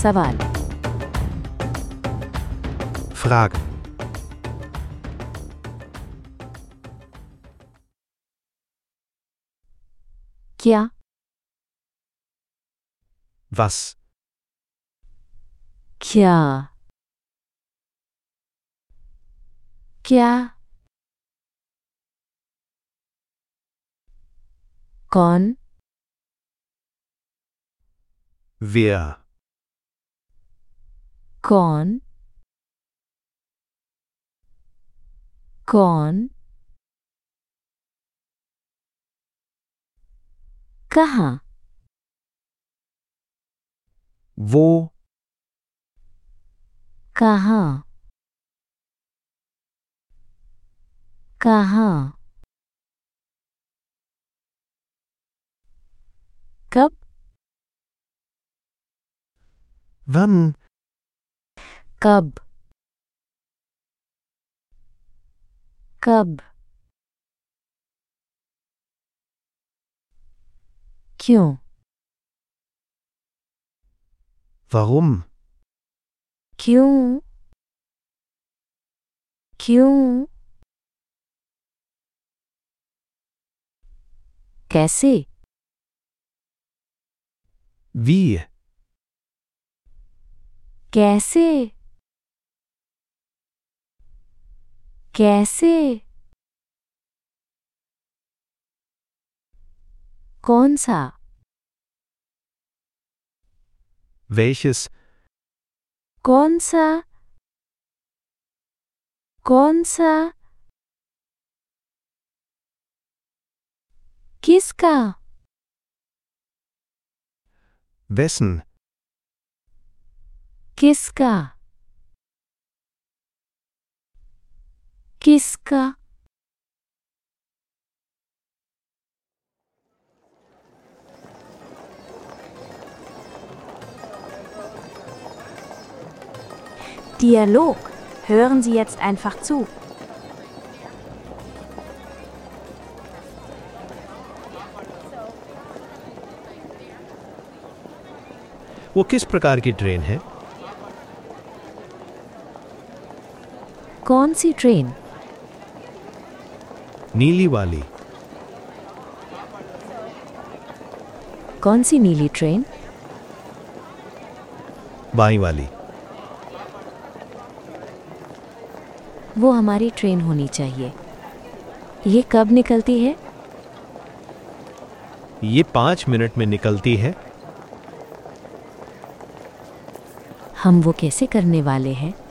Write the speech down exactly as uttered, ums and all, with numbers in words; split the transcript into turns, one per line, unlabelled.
सवाल।
Frage.
क्या?
Was?
क्या? क्या? कौन?
Wer?
कौन? कौन? कहाँ?
Wo?
कहाँ? कहाँ? कब?
Wann?
कब? कब? क्यों?
Warum?
क्यों? क्यों? कैसे?
Wie?
कैसे? कैसे? कौन सा?
Welches?
कौन सा? कौन सा? किसका?
Wessen?
किसका? किसका? Dialog. Hören Sie jetzt einfach zu.
वो किस प्रकार की ट्रेन है?
कौन सी ट्रेन?
नीली वाली।
कौन सी नीली ट्रेन?
बाईं वाली।
वो हमारी ट्रेन होनी चाहिए। ये कब निकलती है?
ये पाँच मिनट में निकलती है।
हम वो कैसे करने वाले हैं?